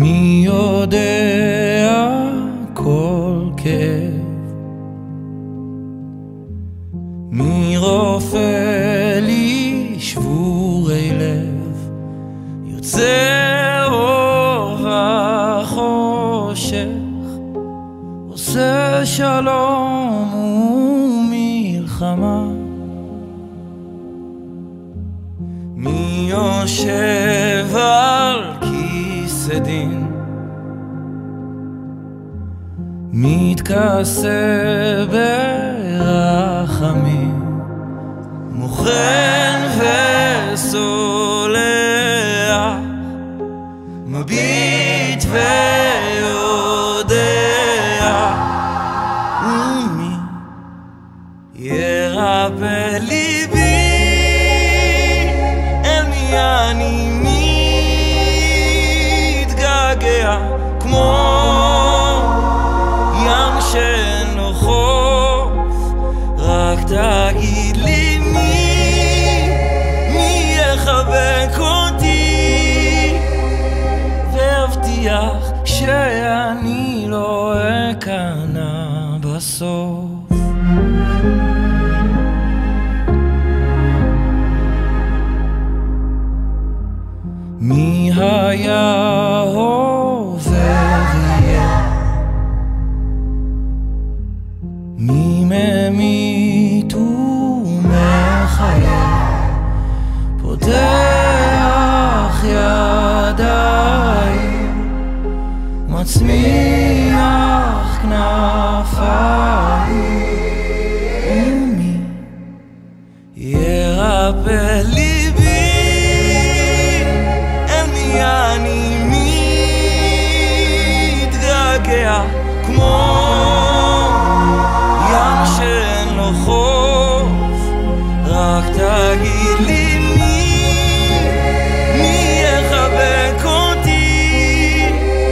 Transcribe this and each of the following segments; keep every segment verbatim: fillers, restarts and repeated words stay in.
מי יודע כל כאב, מי רופא לי שבורי לב, יוצא אור וחושך, עושה שלום ומלחמה. מי יושב על כיסא דין, מתכסה ברחמים, מוכן וסולח, מביט ויודע. ומי ירפא ליבי, אל מי אני מתגעגע, כמו ים שאין לו חוף. רק תגיד לי מי, מי יחבק אותי, והבטיח שאני לא אכנע בסוף. מי היה עובר יהיה, מי ממית ומחיה, פותח ידיים, מצמיח כנפיים. ומי ירפא ליבי, אל מי אני מתגעגע, כמו ים שאין לו חוף. רק תגיד לי מי, מי יחבק אותי,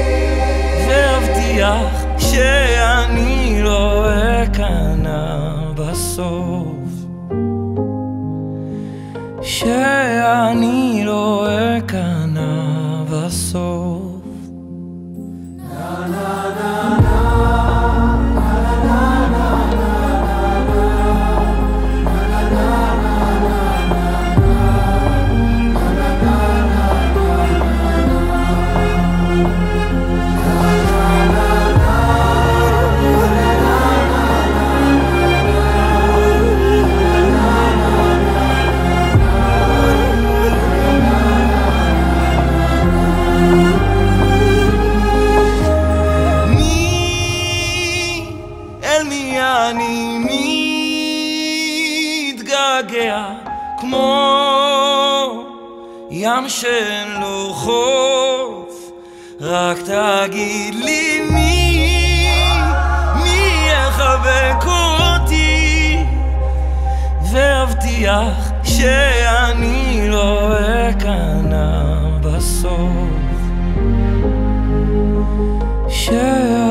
והבטיח שאני לא אכנע בסוף, שאני לא אכנע בסוף. אני מתגעגע, כמו ים שאין לו חוף. רק תגיד לי מי, מי יחבק אותי, והבטיח שאני לא אכנע בסוף, שאני